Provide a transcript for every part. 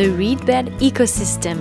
the reedbed ecosystem.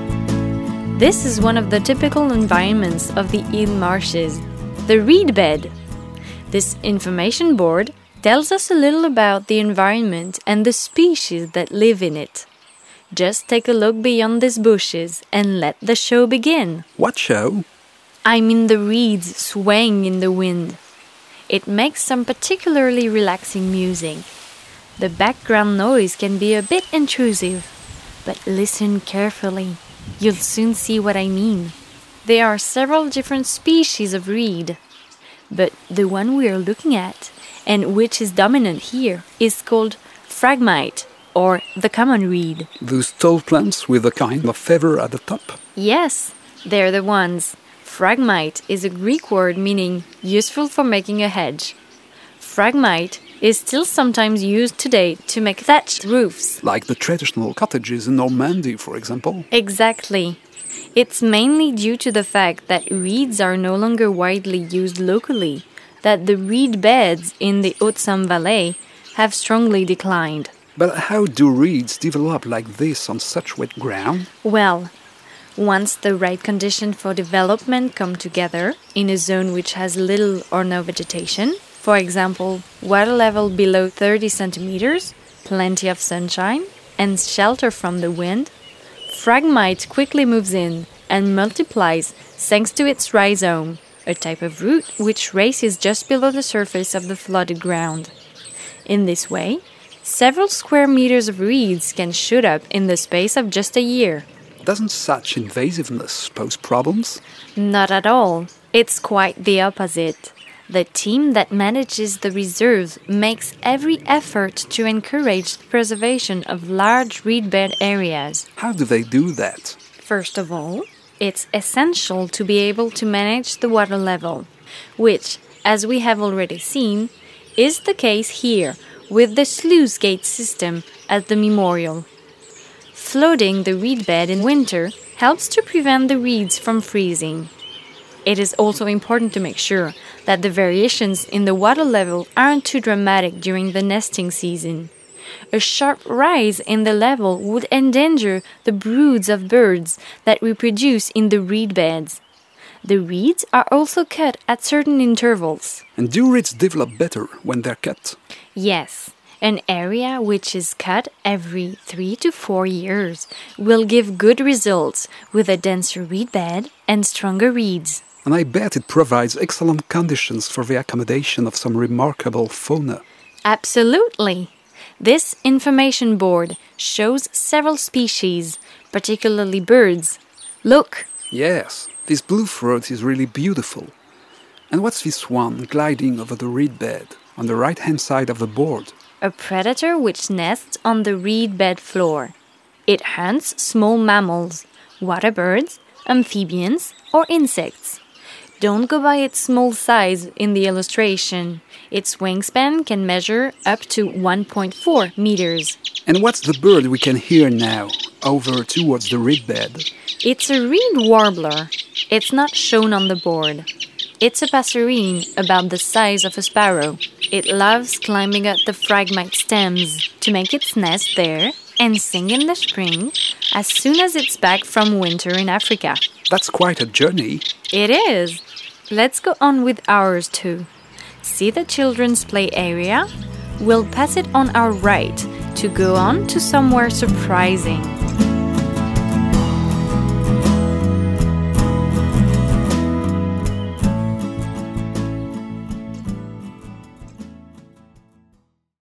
This is one of the typical environments of the Ile Marshes, the reedbed. This information board tells us a little about the environment and the species that live in it. Just take a look beyond these bushes and let the show begin. What show? I mean the reeds swaying in the wind. It makes some particularly relaxing music. The background noise can be a bit intrusive, but listen carefully. You'll soon see what I mean. There are several different species of reed, but the one we are looking at, and which is dominant here, is called Phragmite, or the common reed. Those tall plants with a kind of feather at the top? Yes, they're the ones. Phragmite is a Greek word meaning useful for making a hedge. Phragmite is still sometimes used today to make thatched roofs. Like the traditional cottages in Normandy, for example? Exactly. It's mainly due to the fact that reeds are no longer widely used locally, that the reed beds in the Haute-Somme Valley have strongly declined. But how do reeds develop like this on such wet ground? Well, once the right conditions for development come together in a zone which has little or no vegetation, for example, water level below 30 centimeters, plenty of sunshine, and shelter from the wind, Phragmite quickly moves in and multiplies thanks to its rhizome, a type of root which races just below the surface of the flooded ground. In this way, several square meters of reeds can shoot up in the space of just a year. Doesn't such invasiveness pose problems? Not at all. It's quite the opposite. The team that manages the reserves makes every effort to encourage the preservation of large reedbed areas. How do they do that? First of all, it's essential to be able to manage the water level, which, as we have already seen, is the case here with the sluice gate system at the memorial. Flooding the reedbed in winter helps to prevent the reeds from freezing. It is also important to make sure that the variations in the water level aren't too dramatic during the nesting season. A sharp rise in the level would endanger the broods of birds that reproduce in the reed beds. The reeds are also cut at certain intervals. And do reeds develop better when they're cut? Yes. An area which is cut every 3 to 4 years will give good results with a denser reed bed and stronger reeds. And I bet it provides excellent conditions for the accommodation of some remarkable fauna. Absolutely. This information board shows several species, particularly birds. Look! Yes, this blue throat is really beautiful. And what's this one gliding over the reed bed on the right-hand side of the board? A predator which nests on the reed bed floor. It hunts small mammals, water birds, amphibians, or insects. Don't go by its small size in the illustration. Its wingspan can measure up to 1.4 meters. And what's the bird we can hear now, over towards the reed bed? It's a reed warbler. It's not shown on the board. It's a passerine about the size of a sparrow. It loves climbing up the phragmite stems to make its nest there and sing in the spring as soon as it's back from winter in Africa. That's quite a journey. It is. Let's go on with ours too. See the children's play area? We'll pass it on our right to go on to somewhere surprising.